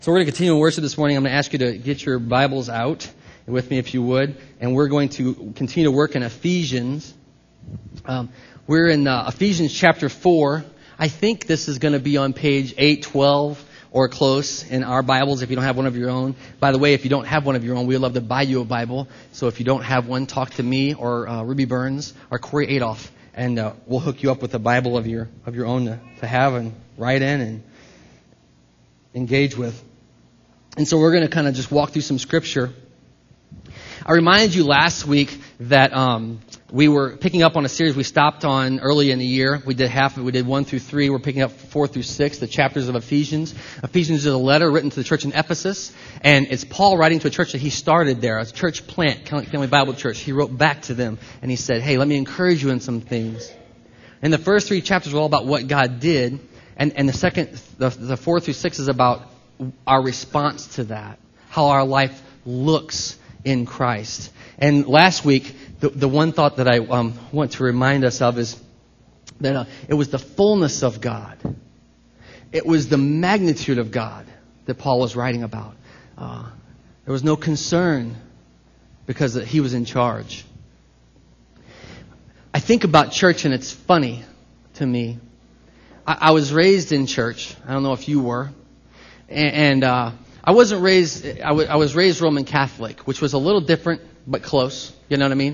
So we're going to continue in worship this morning. I'm going to ask you to get your Bibles out with me if you would. And we're going to continue to work in Ephesians. We're in Ephesians chapter 4. I think this is going to be on page 812 or close in our Bibles if you don't have one of your own. By the way, if you don't have one of your own, we'd love to buy you a Bible. So if you don't have one, talk to me or Ruby Burns or Corey Adolph. And we'll hook you up with a Bible of your own to have and write in and engage with. And so we're going to kind of just walk through some scripture. I reminded you last week that we were picking up on a series we stopped on early in the year. We did half of it. We did 1 through 3. We're picking up 4 through 6, the chapters of Ephesians. Ephesians is a letter written to the church in Ephesus. And it's Paul writing to a church that he started there, a church plant, Family Bible Church. He wrote back to them and he said, hey, let me encourage you in some things. And the first 3 chapters were all about what God did. And the 4 through 6 is about our response to that, how our life looks in Christ. And last week, the one thought that I want to remind us of is that it was the fullness of God. It was the magnitude of God that Paul was writing about. There was no concern because he was in charge. I think about church and it's funny to me. I was raised in church. I don't know if you were. And I wasn't raised, I was raised Roman Catholic, which was a little different, but close. You know what I mean?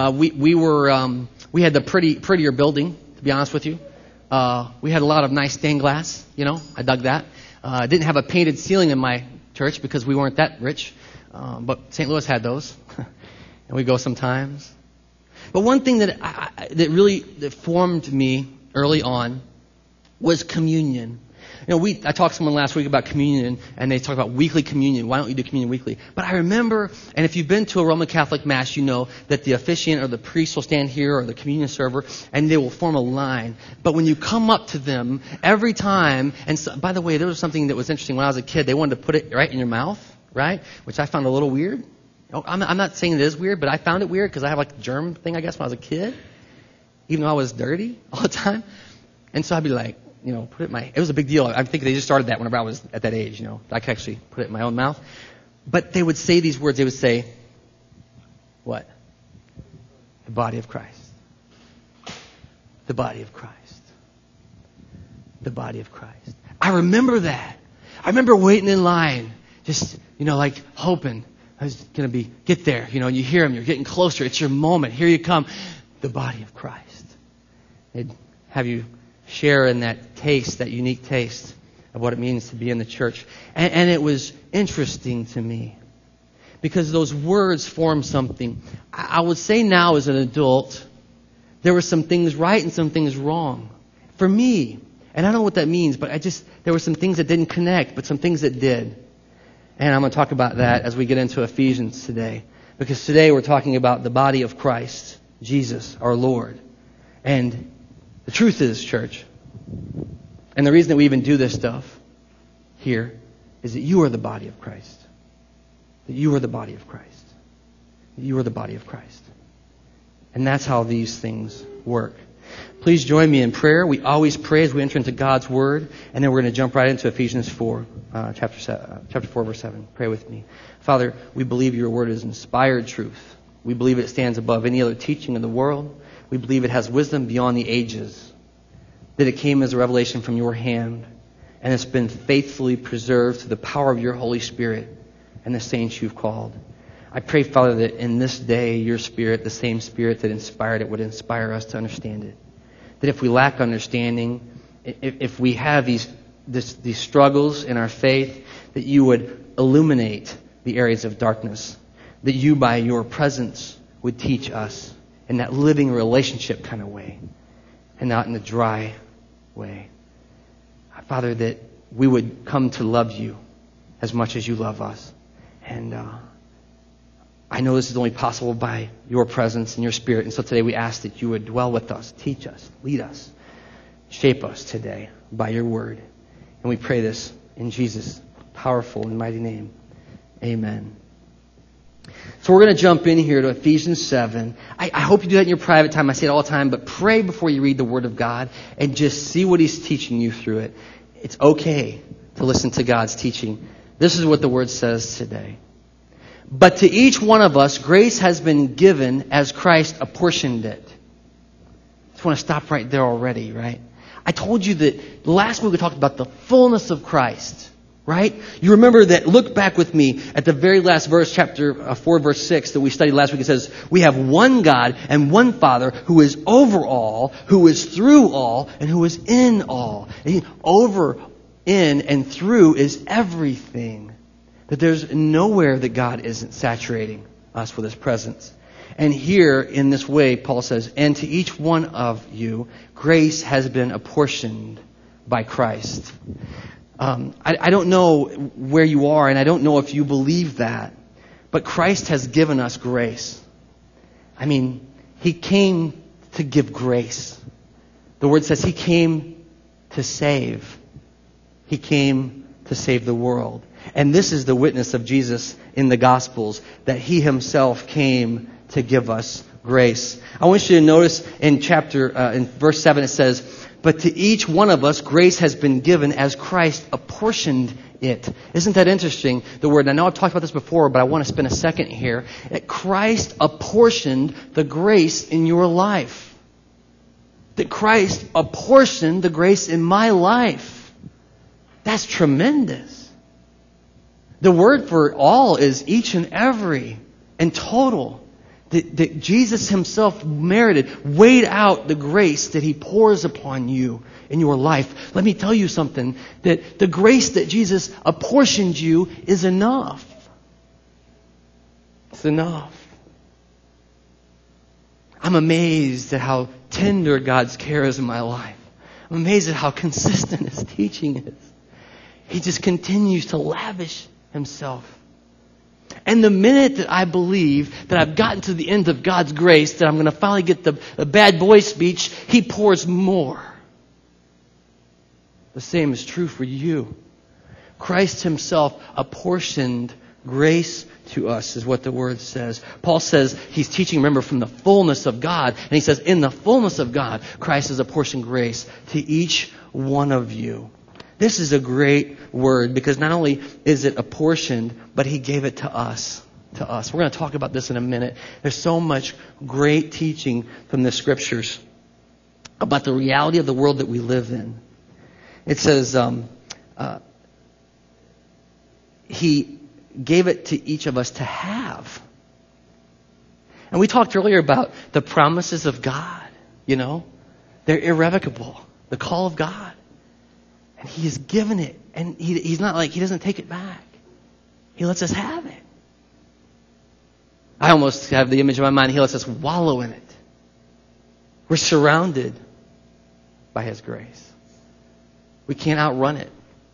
We had the prettier building, to be honest with you. We had a lot of nice stained glass, I dug that. Didn't have a painted ceiling in my church because we weren't that rich. But St. Louis had those. And we go sometimes. But one thing that really formed me early on was communion. I talked to someone last week about communion, and they talked about weekly communion. Why don't you do communion weekly? But I remember, and if you've been to a Roman Catholic Mass, you know that the officiant or the priest will stand here, or the communion server, and they will form a line. But when you come up to them, every time, and so, by the way, there was something that was interesting when I was a kid. They wanted to put it right in your mouth, right? Which I found a little weird. I'm not saying it is weird, but I found it weird because I have like a germ thing, I guess, when I was a kid. Even though I was dirty all the time. And so I'd be like, put it in my... It was a big deal. I think they just started that whenever I was at that age, I could actually put it in my own mouth. But they would say these words. They would say, what? The body of Christ. The body of Christ. The body of Christ. I remember that. I remember waiting in line, just, like hoping I was going to get there, and you hear him, you're getting closer. It's your moment. Here you come. The body of Christ. They'd have you share in that taste, that unique taste of what it means to be in the church. And it was interesting to me because those words form something. I would say now as an adult, there were some things right and some things wrong. For me, and I don't know what that means, but there were some things that didn't connect, but some things that did. And I'm going to talk about that as we get into Ephesians today. Because today we're talking about the body of Christ, Jesus, our Lord. And the truth is, church, and the reason that we even do this stuff here is that you are the body of Christ. That you are the body of Christ. That you are the body of Christ. And that's how these things work. Please join me in prayer. We always pray as we enter into God's Word, and then we're going to jump right into Ephesians 4, chapter 4, verse 7. Pray with me. Father, we believe your Word is inspired truth. We believe it stands above any other teaching in the world. We believe it has wisdom beyond the ages, that it came as a revelation from your hand, and it's been faithfully preserved through the power of your Holy Spirit and the saints you've called. I pray, Father, that in this day, your Spirit, the same Spirit that inspired it, would inspire us to understand it. That if we lack understanding, if we have these struggles in our faith, that you would illuminate the areas of darkness. That you, by your presence, would teach us in that living relationship kind of way, and not in the dry way. Father, that we would come to love you as much as you love us. And I know this is only possible by your presence and your Spirit. And so today we ask that you would dwell with us, teach us, lead us, shape us today by your word. And we pray this in Jesus' powerful and mighty name. Amen. So we're going to jump in here to Ephesians 7. I hope you do that in your private time. I say it all the time, but pray before you read the Word of God and just see what He's teaching you through it. It's okay to listen to God's teaching This is what the Word says today. But to each one of us, grace has been given as Christ apportioned it. I just want to stop right there already, right? I told you that last week we talked about the fullness of Christ, right? You remember that, look back with me at the very last verse, chapter 4, verse 6 that we studied last week. It says, we have one God and one Father who is over all, who is through all, and who is in all. And over, in, and through is everything. That there's nowhere that God isn't saturating us with His presence. And here, in this way, Paul says, and to each one of you, grace has been apportioned by Christ. I don't know where you are, and I don't know if you believe that, but Christ has given us grace. I mean, He came to give grace. The Word says He came to save. He came to save the world. And this is the witness of Jesus in the Gospels, that He Himself came to give us grace. I want you to notice in verse 7 it says, but to each one of us grace has been given as Christ apportioned it. Isn't that interesting? The word, I know I've talked about this before, but I want to spend a second here. That Christ apportioned the grace in your life. That Christ apportioned the grace in my life. That's tremendous. The word for all is each and every and total. That Jesus Himself merited, weighed out the grace that He pours upon you in your life. Let me tell you something, that the grace that Jesus apportioned you is enough. It's enough. I'm amazed at how tender God's care is in my life. I'm amazed at how consistent His teaching is. He just continues to lavish Himself. And the minute that I believe that I've gotten to the end of God's grace, that I'm going to finally get the bad boy speech, He pours more. The same is true for you. Christ Himself apportioned grace to us, is what the Word says. Paul says he's teaching, remember, from the fullness of God. And he says, in the fullness of God, Christ has apportioned grace to each one of you. This is a great word because not only is it apportioned, but He gave it to us. We're going to talk about this in a minute. There's so much great teaching from the Scriptures about the reality of the world that we live in. It says He gave it to each of us to have. And we talked earlier about the promises of God. You know, they're irrevocable. The call of God. And He has given it. And He's not like, He doesn't take it back. He lets us have it. I almost have the image in my mind, He lets us wallow in it. We're surrounded by His grace. We can't outrun it.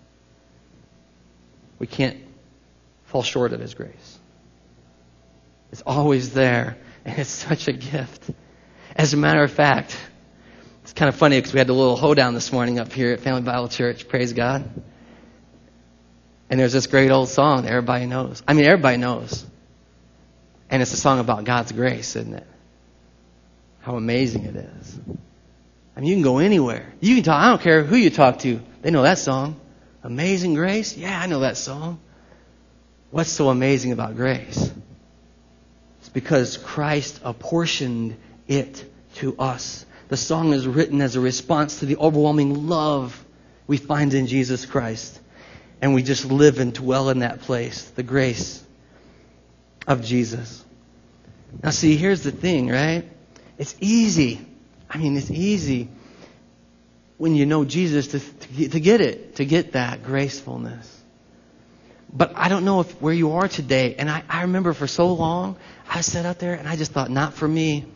We can't fall short of His grace. It's always there. And it's such a gift. As a matter of fact, it's kind of funny because we had a little hoedown this morning up here at Family Bible Church. Praise God. And there's this great old song that everybody knows. I mean, everybody knows. And it's a song about God's grace, isn't it? How amazing it is. I mean, you can go anywhere. You can talk. I don't care who you talk to. They know that song. Amazing Grace? Yeah, I know that song. What's so amazing about grace? It's because Christ apportioned it to us. The song is written as a response to the overwhelming love we find in Jesus Christ. And we just live and dwell in that place, the grace of Jesus. Now see, here's the thing, right? It's easy. I mean, it's easy when you know Jesus to get that gracefulness. But I don't know where you are today. And I remember for so long, I sat out there and I just thought, not for me.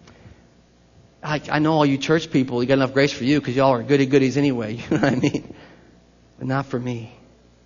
I know all you church people, you got enough grace for you because y'all are goody-goodies anyway. You know what I mean? But not for me.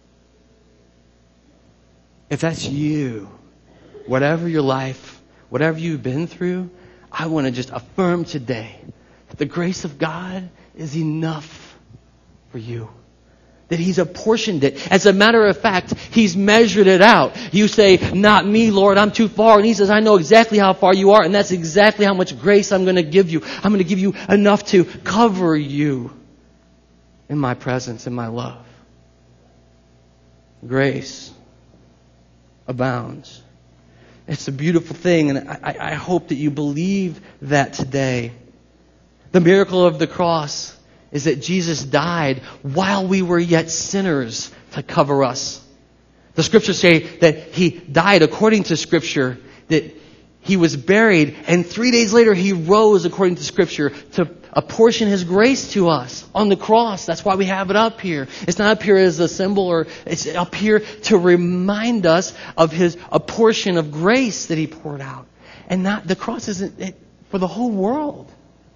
If that's you, whatever your life, whatever you've been through, I want to just affirm today that the grace of God is enough for you. That He's apportioned it. As a matter of fact, He's measured it out. You say, not me, Lord, I'm too far. And He says, I know exactly how far you are, and that's exactly how much grace I'm going to give you. I'm going to give you enough to cover you in my presence, in my love. grace abounds. It's a beautiful thing, and I hope that you believe that today. The miracle of the cross is that Jesus died while we were yet sinners to cover us. The Scriptures say that He died according to Scripture, that He was buried, and 3 days later He rose according to Scripture to apportion His grace to us on the cross. That's why we have it up here. It's not up here as a symbol, or it's up here to remind us of a portion of grace that He poured out. And not the cross isn't for the whole world.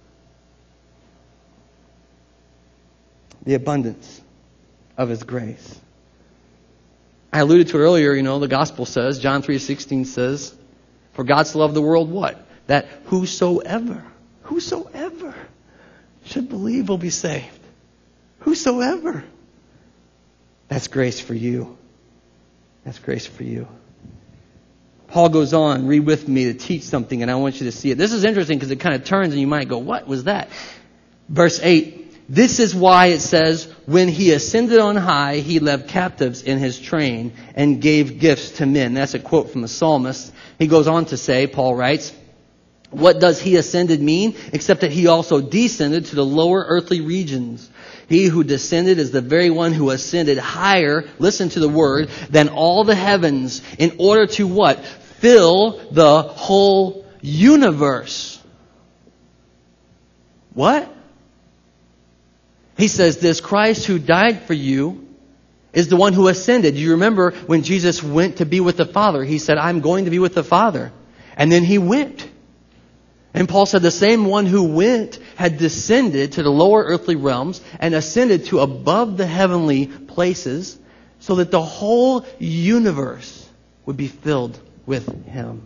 The abundance of His grace. I alluded to it earlier, the gospel says, John 3:16 says, for God so loved the world, what? That whosoever should believe will be saved. Whosoever. That's grace for you. That's grace for you. Paul goes on, read with me, to teach something, and I want you to see it. This is interesting because it kind of turns and you might go, what was that? Verse 8. This is why it says, when He ascended on high, He led captives in His train and gave gifts to men. That's a quote from the psalmist. He goes on to say, Paul writes, what does He ascended mean? Except that He also descended to the lower earthly regions. He who descended is the very one who ascended higher, listen to the word, than all the heavens, in order to what? Fill the whole universe. What? He says, this Christ who died for you is the one who ascended. You remember when Jesus went to be with the Father, He said, I'm going to be with the Father. And then He went. And Paul said the same one who went had descended to the lower earthly realms and ascended to above the heavenly places so that the whole universe would be filled with Him.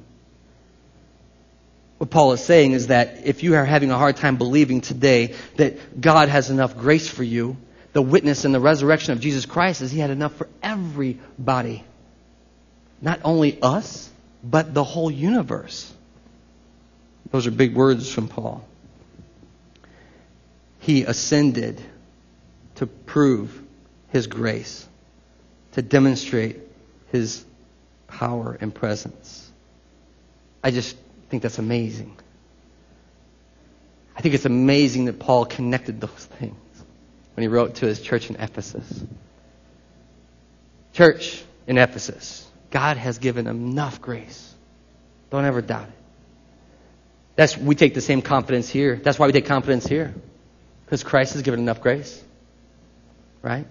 What Paul is saying is that if you are having a hard time believing today that God has enough grace for you, the witness in the resurrection of Jesus Christ is He had enough for everybody. Not only us, but the whole universe. Those are big words from Paul. He ascended to prove His grace, to demonstrate His power and presence. I just think that's amazing. I think it's amazing that Paul connected those things when he wrote to his church in Ephesus. Church in Ephesus, God has given enough grace. Don't ever doubt it. We take the same confidence here. That's why we take confidence here. Because Christ has given enough grace. Right?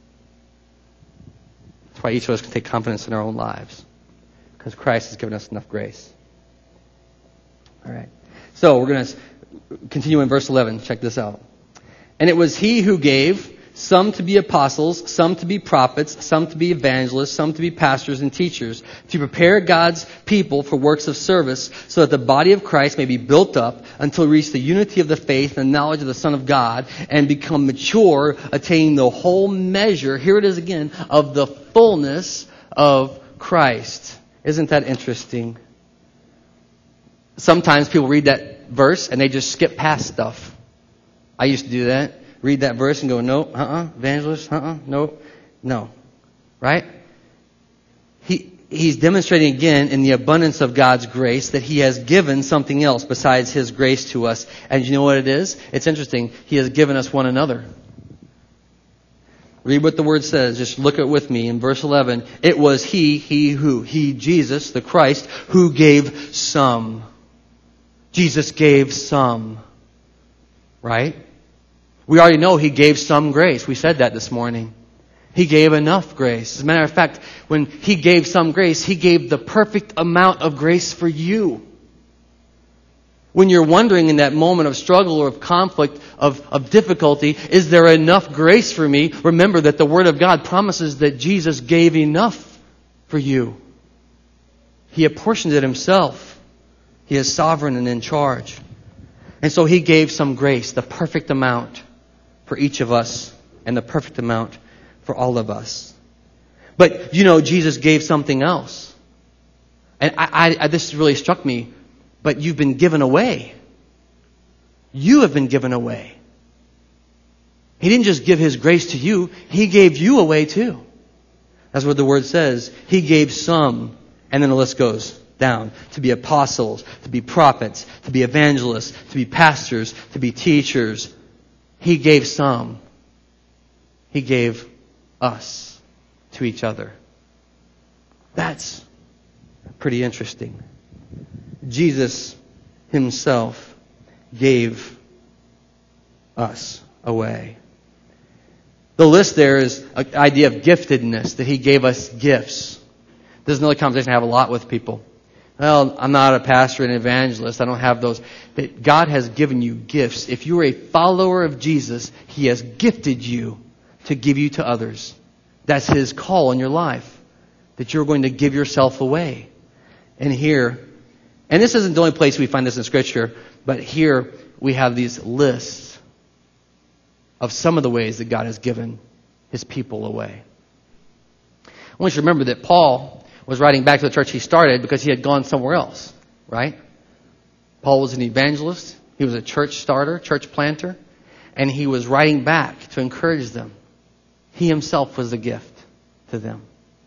That's why each of us can take confidence in our own lives. Because Christ has given us enough grace. All right. So we're going to continue in verse 11. Check this out. And it was He who gave some to be apostles, some to be prophets, some to be evangelists, some to be pastors and teachers, to prepare God's people for works of service, so that the body of Christ may be built up until we reach the unity of the faith and knowledge of the Son of God, and become mature, attaining the whole measure, here it is again, of the fullness of Christ. Isn't that interesting? Sometimes people read that verse and they just skip past stuff. I used to do that. Read that verse and go, no, evangelist, no. Right? He's demonstrating again in the abundance of God's grace that He has given something else besides His grace to us. And you know what it is? It's interesting. He has given us one another. Read what the word says. Just look at with me in verse 11. It was He, Jesus, the Christ, who gave some. Jesus gave some. Right? We already know He gave some grace. We said that this morning. He gave enough grace. As a matter of fact, when He gave some grace, He gave the perfect amount of grace for you. When you're wondering in that moment of struggle or of conflict, of difficulty, is there enough grace for me? Remember that the Word of God promises that Jesus gave enough for you. He apportioned it Himself. He is sovereign and in charge. And so He gave some grace, the perfect amount for each of us and the perfect amount for all of us. But, Jesus gave something else. And this really struck me. But you've been given away. You have been given away. He didn't just give His grace to you. He gave you away too. That's what the word says. He gave some, and then the list goes down, to be apostles, to be prophets, to be evangelists, to be pastors, to be teachers. He gave some. He gave us to each other. That's pretty interesting. Jesus himself gave us away. The list there is an idea of giftedness, that he gave us gifts. This is another conversation I have a lot with people. Well, I'm not a pastor and evangelist. I don't have those. But God has given you gifts. If you're a follower of Jesus, he has gifted you to give you to others. That's his call in your life, that you're going to give yourself away. And here, and this isn't the only place we find this in Scripture, but here we have these lists of some of the ways that God has given his people away. I want you to remember that Paul was writing back to the church he started because he had gone somewhere else, right? Paul was an evangelist. He was a church starter, church planter, and he was writing back to encourage them. He himself was a gift to them.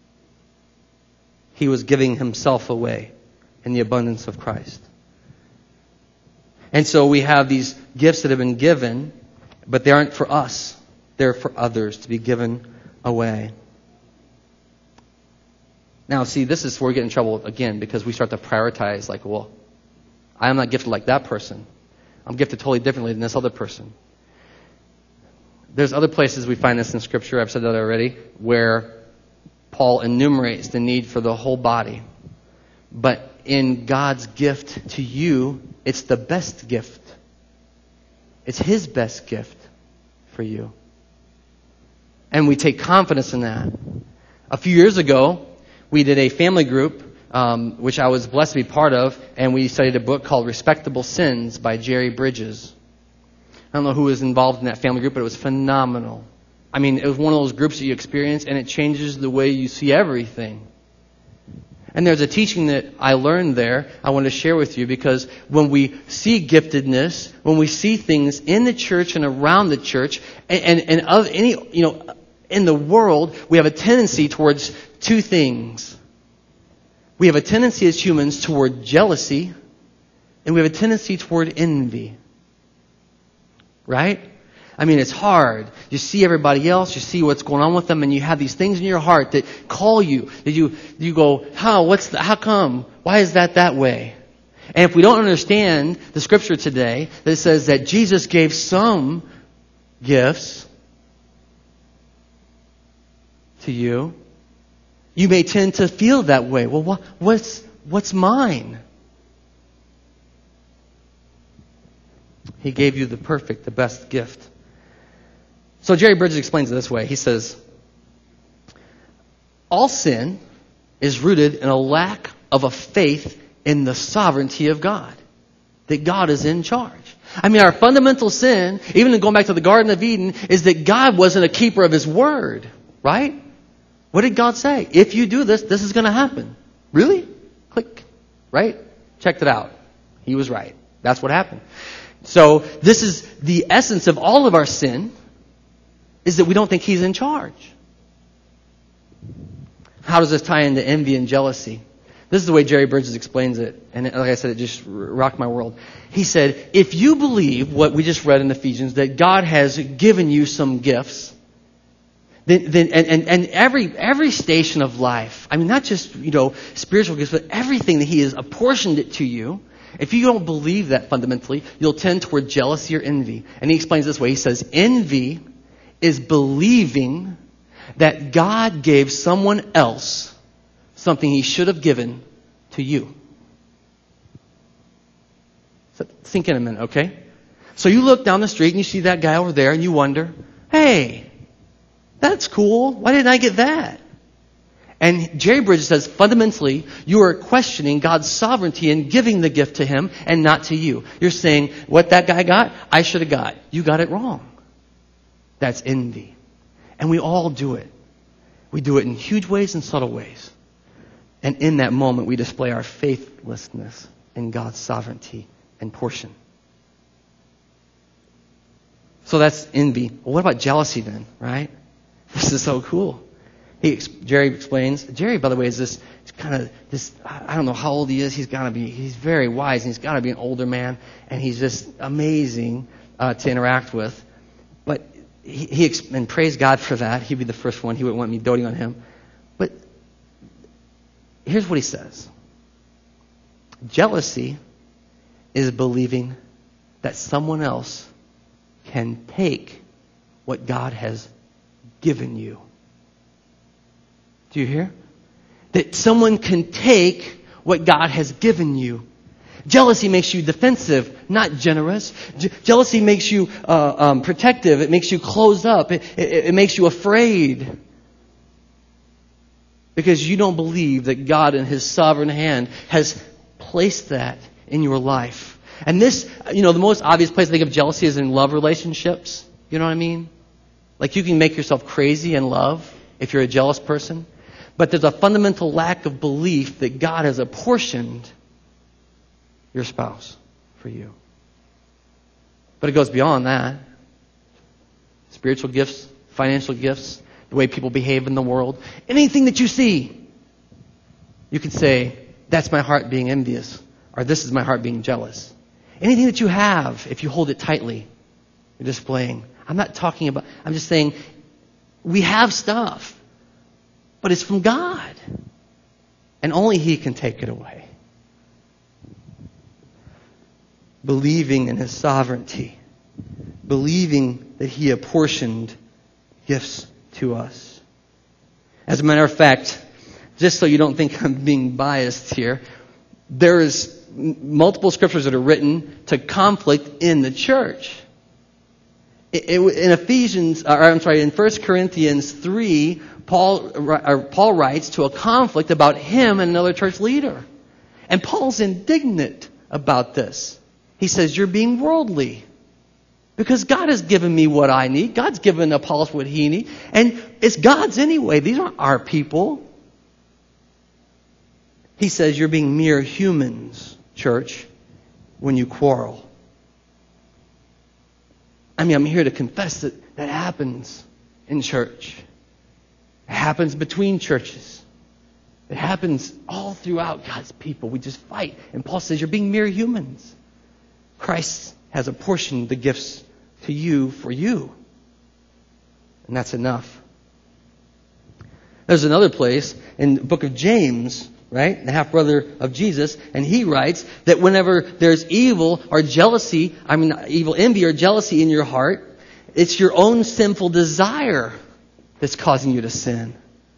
He was giving himself away in the abundance of Christ. And so we have these gifts that have been given, but they aren't for us. They're for others to be given away. Now, see, this is where we get in trouble again, because we start to prioritize, like, well, I'm not gifted like that person. I'm gifted totally differently than this other person. There's other places we find this in Scripture, I've said that already, where Paul enumerates the need for the whole body. But in God's gift to you, it's the best gift. It's his best gift for you. And we take confidence in that. A few years ago, we did a family group, which I was blessed to be part of, and we studied a book called Respectable Sins by Jerry Bridges. I don't know who was involved in that family group, but it was phenomenal. I mean, it was one of those groups that you experience, and it changes the way you see everything. And there's a teaching that I learned there I want to share with you, because when we see giftedness, when we see things in the church and around the church, and of any, in the world, we have a tendency towards two things. We have a tendency as humans toward jealousy, and we have a tendency toward envy. Right? I mean, it's hard. You see everybody else, you see what's going on with them, and you have these things in your heart that call you. That you go, how come? Why is that way? And if we don't understand the Scripture today that says that Jesus gave some gifts to you, you may tend to feel that way. Well, what's mine? He gave you the perfect, the best gift. So Jerry Bridges explains it this way. He says, all sin is rooted in a lack of a faith in the sovereignty of God. That God is in charge. I mean, our fundamental sin, even going back to the Garden of Eden, is that God wasn't a keeper of his word. Right? What did God say? If you do this, this is going to happen. Really? Click. Right? Checked it out. He was right. That's what happened. So this is the essence of all of our sin, is that we don't think he's in charge. How does this tie into envy and jealousy? This is the way Jerry Bridges explains it. And like I said, it just rocked my world. He said, if you believe what we just read in Ephesians, that God has given you some gifts, then every station of life, I mean, not just, spiritual gifts, but everything that he has apportioned it to you, if you don't believe that fundamentally, you'll tend toward jealousy or envy. And he explains this way. He says, envy is believing that God gave someone else something he should have given to you. So think in a minute, okay? So you look down the street and you see that guy over there and you wonder, hey, that's cool. Why didn't I get that? And Jerry Bridges says, fundamentally, you are questioning God's sovereignty in giving the gift to him and not to you. You're saying, what that guy got, I should have got. You got it wrong. That's envy. And we all do it. We do it in huge ways and subtle ways. And in that moment, we display our faithlessness in God's sovereignty and portion. So that's envy. Well, what about jealousy then, right? This is so cool. Jerry explains. Jerry, by the way, is this kind of this. I don't know how old he is. He's very wise, and he's got to be an older man, and he's just amazing to interact with. But and praise God for that. He'd be the first one. He wouldn't want me doting on him. But here's what he says: jealousy is believing that someone else can take what God has given you. Do you hear? That someone can take what God has given you. Jealousy makes you defensive, not generous. Jealousy makes you protective. It makes you closed up. It makes you afraid. Because you don't believe that God in His sovereign hand has placed that in your life. And this, the most obvious place I think of jealousy is in love relationships. You know what I mean? Like you can make yourself crazy in love if you're a jealous person. But there's a fundamental lack of belief that God has apportioned your spouse for you. But it goes beyond that. Spiritual gifts, financial gifts, the way people behave in the world. Anything that you see, you can say, that's my heart being envious, or this is my heart being jealous. Anything that you have, if you hold it tightly, you're displaying. I'm just saying, we have stuff. But it's from God. And only He can take it away. Believing in His sovereignty. Believing that He apportioned gifts to us. As a matter of fact, just so you don't think I'm being biased here, there is multiple scriptures that are written to conflict in the church. In 1 Corinthians 3, Paul writes to a conflict about him and another church leader. And Paul's indignant about this. He says, you're being worldly. Because God has given me what I need. God's given Apollos what he needs. And it's God's anyway. These aren't our people. He says, you're being mere humans, church, when you quarrel. I'm here to confess that happens in church. It happens between churches. It happens all throughout God's people. We just fight. And Paul says, you're being mere humans. Christ has apportioned the gifts to you for you. And that's enough. There's another place in the book of James, right? The half-brother of Jesus. And he writes that whenever there's evil or jealousy, evil envy or jealousy in your heart, it's your own sinful desire that's causing you to sin.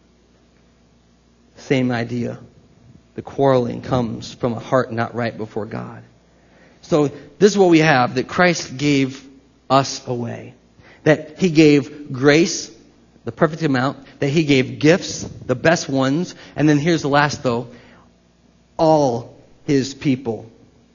Same idea. The quarreling comes from a heart not right before God. So this is what we have, that Christ gave us away. That He gave grace, the perfect amount. That He gave gifts, the best ones. And then here's the last though. All His people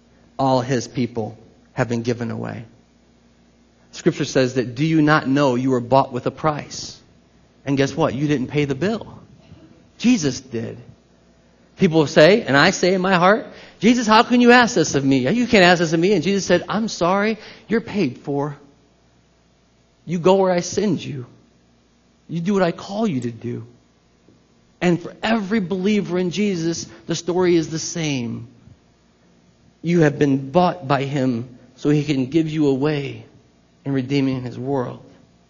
have been given away. Scripture says that, do you not know you were bought with a price? And guess what? You didn't pay the bill. Jesus did. People say, and I say in my heart, Jesus, how can you ask this of me? You can't ask this of me. And Jesus said, I'm sorry, you're paid for. You go where I send you. You do what I call you to do. And for every believer in Jesus, the story is the same. You have been bought by Him so He can give you away in redeeming His world.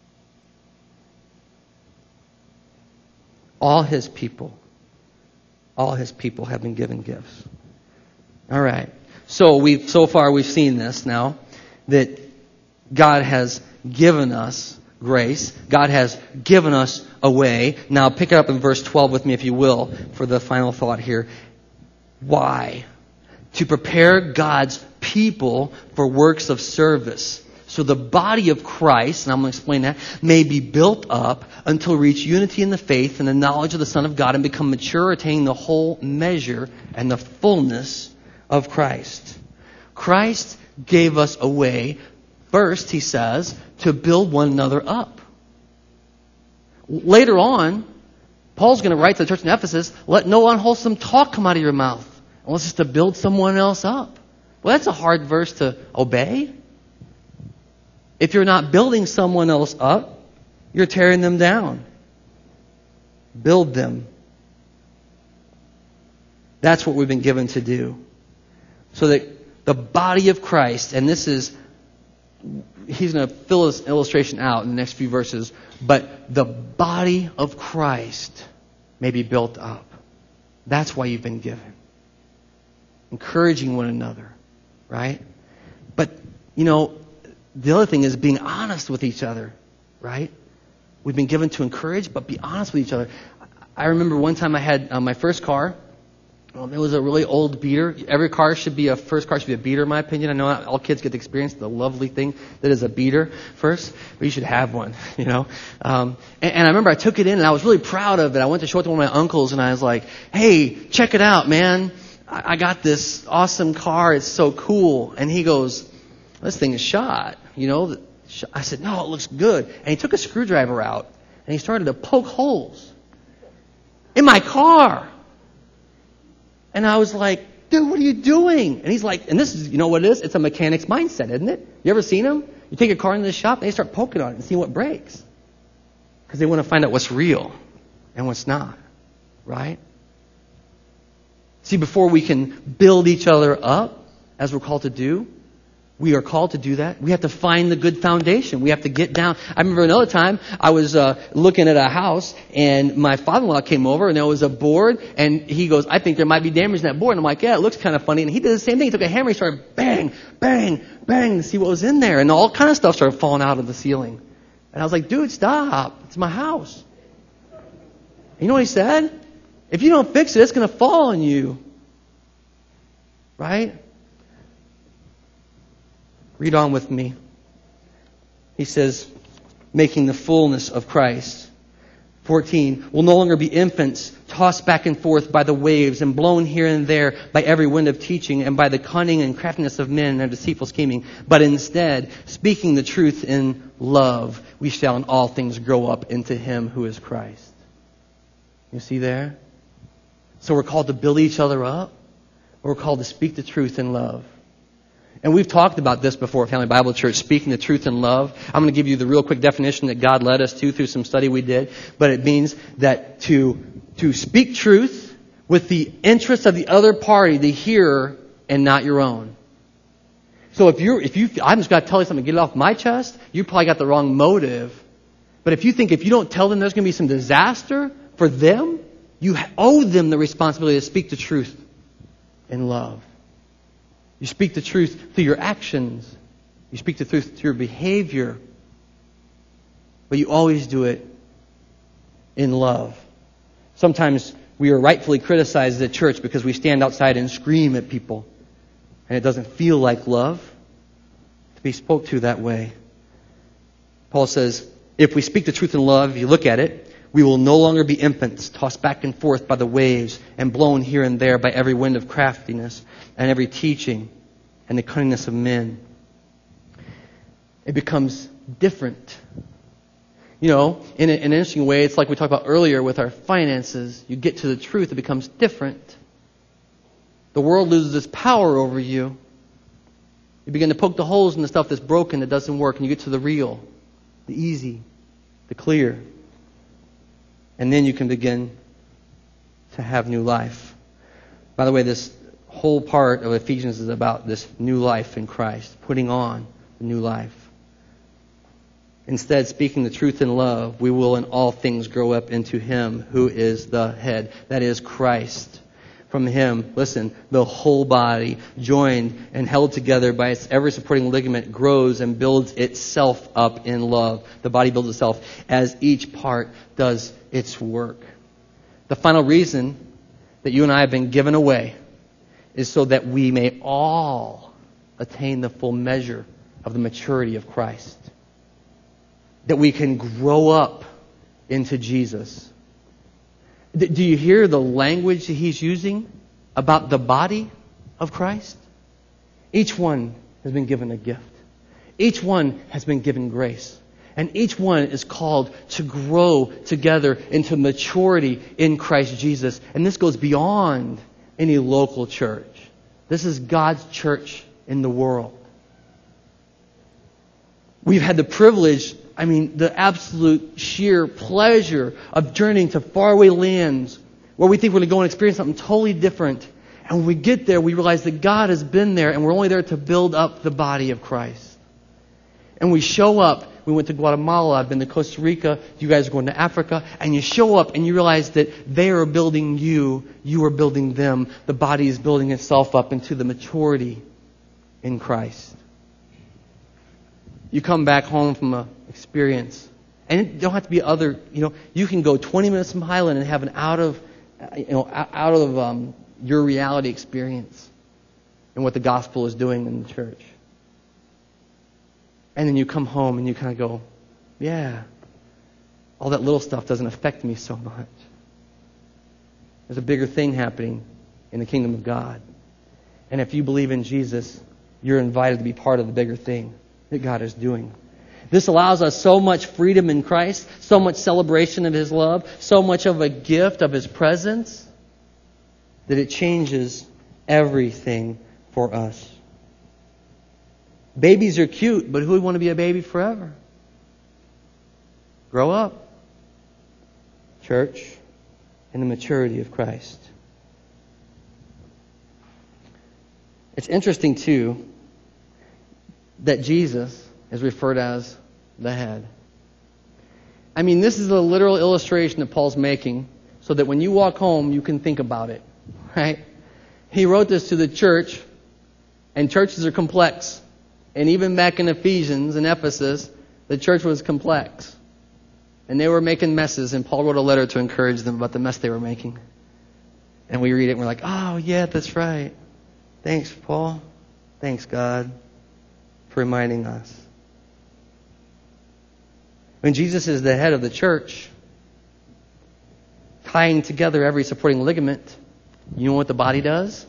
All His people have been given gifts. All right. So far we've seen this now, that God has given us grace. God has given us away. Now pick it up in verse 12 with me, if you will, for the final thought here. Why? To prepare God's people for works of service. So the body of Christ, and I'm going to explain that, may be built up until we reach unity in the faith and the knowledge of the Son of God and become mature, attaining the whole measure and the fullness of Christ. Christ gave us away, first, he says, to build one another up. Later on, Paul's going to write to the church in Ephesus, let no unwholesome talk come out of your mouth, unless it's to build someone else up. Well, that's a hard verse to obey. If you're not building someone else up, you're tearing them down. build them. That's what we've been given to do. So that the body of Christ, and this is, he's going to fill this illustration out in the next few verses, but the body of Christ may be built up. That's why you've been given. Encouraging one another, right? But, the other thing is being honest with each other, right? We've been given to encourage, but be honest with each other. I remember one time I had my first car. It was a really old beater. Every car should be first car should be a beater, in my opinion. I know not all kids get to experience the lovely thing that is a beater first, but you should have one, And I remember I took it in and I was really proud of it. I went to show it to one of my uncles and I was like, "Hey, check it out, man. I got this awesome car. It's so cool." And he goes, "This thing is shot, I said, "No, it looks good." And he took a screwdriver out and he started to poke holes in my car. And I was like, "Dude, what are you doing?" And he's like, and this is, what it is? It's a mechanic's mindset, isn't it? You ever seen them? You take a car into the shop and they start poking on it and see what breaks. Because they want to find out what's real and what's not. Right? See, before we can build each other up, as we're called to do, we are called to do that. We have to find the good foundation. We have to get down. I remember another time I was looking at a house and my father-in-law came over and there was a board and he goes, "I think there might be damage in that board." And I'm like, "Yeah, it looks kind of funny." And he did the same thing. He took a hammer, he started bang, bang, bang to see what was in there. And all kind of stuff started falling out of the ceiling. And I was like, "Dude, stop. It's my house." And you know what he said? "If you don't fix it, it's going to fall on you." Right? Read on with me. He says, making the fullness of Christ. 14, will no longer be infants, tossed back and forth by the waves and blown here and there by every wind of teaching and by the cunning and craftiness of men and their deceitful scheming. But instead, speaking the truth in love, we shall in all things grow up into Him who is Christ. You see there? So we're called to build each other up. We're called to speak the truth in love. And we've talked about this before at Family Bible Church, speaking the truth in love. I'm going to give you the real quick definition that God led us to through some study we did. But it means that to speak truth with the interest of the other party, the hearer, and not your own. So I'm just got to tell you something, get it off my chest, you probably got the wrong motive. But if you think if you don't tell them there's going to be some disaster for them, you owe them the responsibility to speak the truth in love. You speak the truth through your actions. You speak the truth through your behavior. But you always do it in love. Sometimes we are rightfully criticized at church because we stand outside and scream at people. And it doesn't feel like love to be spoke to that way. Paul says, if we speak the truth in love, you look at it, we will no longer be infants, tossed back and forth by the waves and blown here and there by every wind of craftiness and every teaching and the cunningness of men. It becomes different. In an interesting way, it's like we talked about earlier with our finances. You get to the truth, it becomes different. The world loses its power over you. You begin to poke the holes in the stuff that's broken, that doesn't work, and you get to the real, the easy, the clear. And then you can begin to have new life. By the way, this whole part of Ephesians is about this new life in Christ, putting on the new life. Instead, speaking the truth in love, we will in all things grow up into Him who is the head. That is Christ. From Him, listen, the whole body, joined and held together by its ever-supporting ligament, grows and builds itself up in love. The body builds itself as each part does its work. The final reason that you and I have been given away is so that we may all attain the full measure of the maturity of Christ. That we can grow up into Jesus. Do you hear the language that he's using about the body of Christ? Each one has been given a gift. Each one has been given grace. And each one is called to grow together into maturity in Christ Jesus. And this goes beyond any local church. This is God's church in the world. We've had the privilege, the absolute sheer pleasure of journeying to faraway lands where we think we're going to go and experience something totally different. And when we get there, we realize that God has been there and we're only there to build up the body of Christ. And we show up. We went to Guatemala. I've been to Costa Rica. You guys are going to Africa. And you show up and you realize that they are building you. You are building them. The body is building itself up into the maturity in Christ. You come back home from an experience. And it don't have to be you can go 20 minutes from Highland and have an out of your reality experience and what the gospel is doing in the church. And then you come home and you kind of go, yeah, all that little stuff doesn't affect me so much. There's a bigger thing happening in the kingdom of God. And if you believe in Jesus, you're invited to be part of the bigger thing that God is doing. This allows us so much freedom in Christ, so much celebration of His love, so much of a gift of His presence, that it changes everything for us. Babies are cute, but who would want to be a baby forever? Grow up. Church, in the maturity of Christ. It's interesting, too, that Jesus is referred as the head. This is a literal illustration that Paul's making so that when you walk home, you can think about it. Right? He wrote this to the church, and churches are complex. And even back in Ephesians and Ephesus, the church was complex. And they were making messes, and Paul wrote a letter to encourage them about the mess they were making. And we read it and we're like, oh, yeah, that's right. Thanks, Paul. Thanks, God, for reminding us. When Jesus is the head of the church, tying together every supporting ligament, you know what the body does?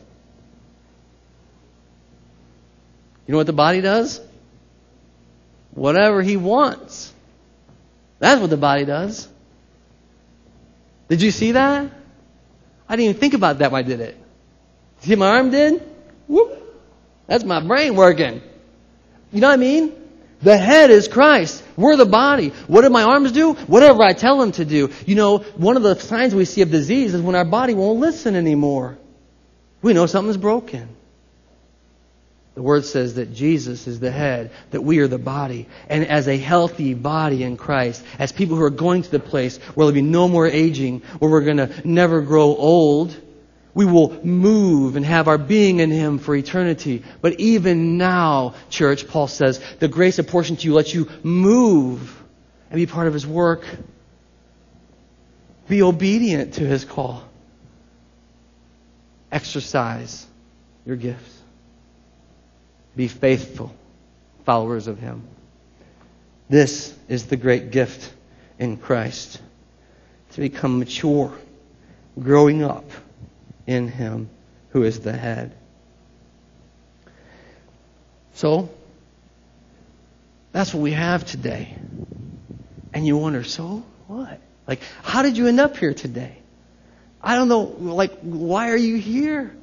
You know what the body does? Whatever He wants. That's what the body does. Did you see that? I didn't even think about that when I did it. See what my arm did? Whoop. That's my brain working. You know what I mean? The head is Christ. We're the body. What do my arms do? Whatever I tell them to do. One of the signs we see of disease is when our body won't listen anymore. We know something's broken. The Word says that Jesus is the head, that we are the body. And as a healthy body in Christ, as people who are going to the place where there'll be no more aging, where we're going to never grow old, we will move and have our being in Him for eternity. But even now, church, Paul says, the grace apportioned to you lets you move and be part of His work. Be obedient to His call. Exercise your gifts. Be faithful followers of Him. This is the great gift in Christ. To become mature, growing up in Him who is the head. So, that's what we have today. And you wonder, so what? How did you end up here today? I don't know, why are you here?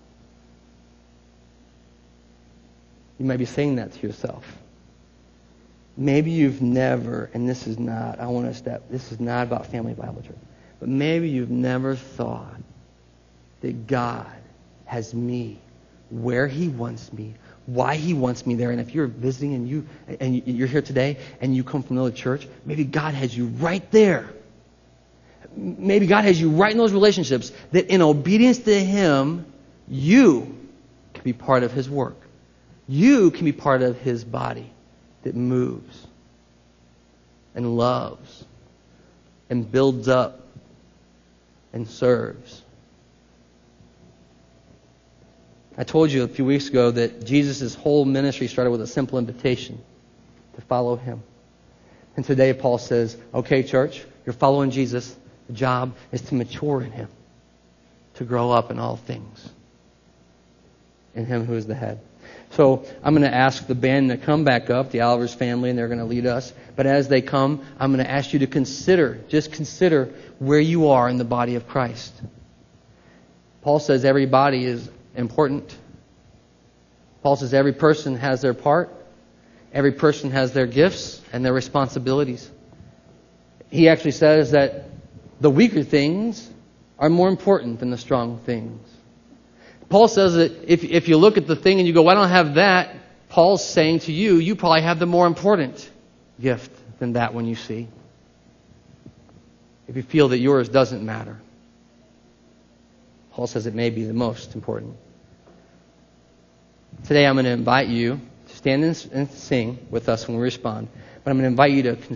You might be saying that to yourself. Maybe you've never, and this is not about Family Bible Church, but maybe you've never thought that God has me where He wants me, why He wants me there. And if you're visiting and you're here today and you come from another church, maybe God has you right there. Maybe God has you right in those relationships that in obedience to Him, you can be part of His work. You can be part of His body that moves and loves and builds up and serves. I told you a few weeks ago that Jesus' whole ministry started with a simple invitation to follow Him. And today Paul says, okay, church, you're following Jesus. The job is to mature in Him, to grow up in all things, in Him who is the head. So I'm going to ask the band to come back up, the Alvarez family, and they're going to lead us. But as they come, I'm going to ask you to consider where you are in the body of Christ. Paul says every body is important. Paul says every person has their part. Every person has their gifts and their responsibilities. He actually says that the weaker things are more important than the strong things. Paul says that if you look at the thing and you go, "Well, I don't have that," Paul's saying to you, you probably have the more important gift than that one you see. If you feel that yours doesn't matter. Paul says it may be the most important. Today I'm going to invite you to stand and sing with us when we respond. But I'm going to invite you to